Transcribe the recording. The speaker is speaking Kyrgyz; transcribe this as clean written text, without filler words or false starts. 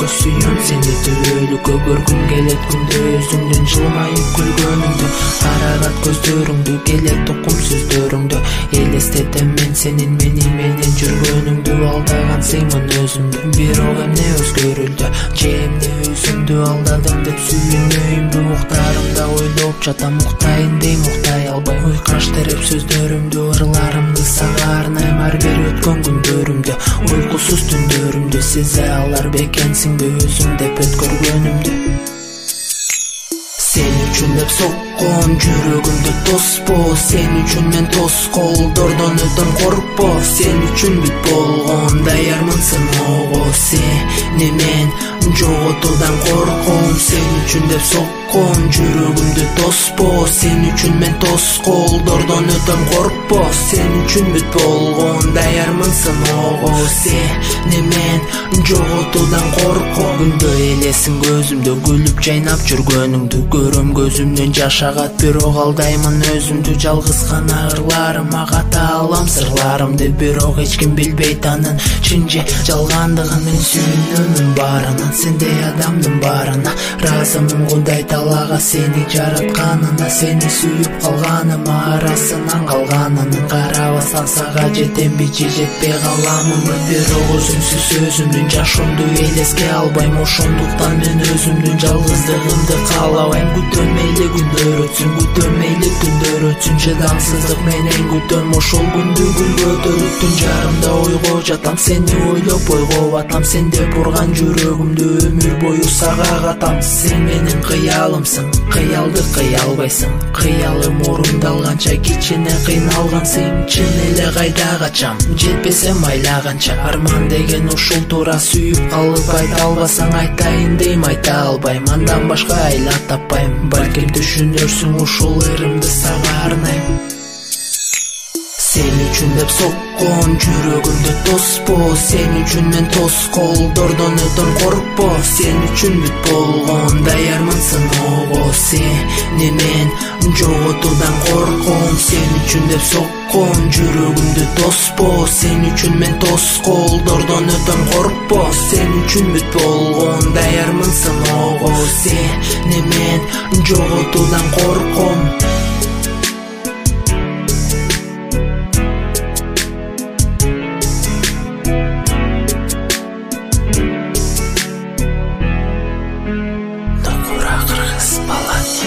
жүрөккө сүйөм сени түбөлүккө көргүм келет күндө өзүңдүн жылмайып күлгөнүңдү, карагат көздөрүңдү, келет тукум сөздөрүңдү, элестетем мен сенин мени менен жүргөнүңдү, алдагансыңмын өзүмдү, бирок эмне өзгөрүлдү, же эмне өзүмдү алдадым деп сүйүнөйүмдү, уктарымда ойлоп жатам, уктайын дейм уктай албайм, уйкаш тереп сөздөрүмдү, ырларымды сага арнайм ар бир өткөн күндөрүмдү, уйкусуз түндөрүмдү, сезе алар бекенсиңби өзүң деп өткөргөнүмдү. Сен үчүн деп соккон жүрөгүмдү тоспо, сен үчүн мен тоскоолдордон өтөм коркпо, сен үчүн бүт болгон даярмын сыноого, сени мен жоготуудан корком, сен үчүн деп соккон жүрөгүмдү тоспо, сен үчүн мен тоскоолдордон өтөм коркпо, сен үчүн бүт болгон даярмын сыноого, сени мен жоготуудан корком. Күндө элесиң көзүмдө күлүп жайнап жүргөнүңдү, көрөм көзүмдөн жаш агат, бирок алдаймын өзүмдү, жалгыз гана ырларыма ката алам сырларымды, бирок эч ким билбейт анын чын же жалгандыгын, мен сүйүнөмүн баарынан, сендей адамдын баарына, ыраазымын Кудай Таалага сени жаратканына, сени сүйүп калганыма, арасынан калганынын, карабастан сага жетемби же жетпей каламынбы, бирок өзүмсүз өзүмдүн жашоомду элеске албайм, ошондуктан мен өзүмдүн жалгыздыгымды каалабайм, күтөм мейли күндөр өтсүн, күтөм мейли күндөр өтсүн, чыдамсыздык менен күтөм ошол күндү, гүл көтөрүп түн жарымда ойго жатам, сени ойлоп ойго батам, сен деп урган жүрөгүмдү өмүр бою сага катам, сен менин кыялымсың, кыялды кыя албайсың, кыялым орундалганча кичине кыйналгансың, чын эле кайда качам, жетпесем айлаганча, арман деген ушул туура, сүйүп калып айта албасаң айтайын дейм айта албайм, андан башка айла таппайм, балким түшүнөрсүң ушул ырымды сага арнайм. Сен үчүн деп соккон жүрөгүмдү тоспо, сен үчүн мен тоскоолдордон өтөм коркпо, сен үчүн бүт болгон даярмын сыноого, сени мен жоготуудан корком, сен үчүн деп соккон жүрөгүмдү тоспо, сен үчүн мен тоскоолдордон өтөм коркпо, сен үчүн бүт болгон даярмын сыноого, сени мен жоготуудан корком. Кыргыз балат.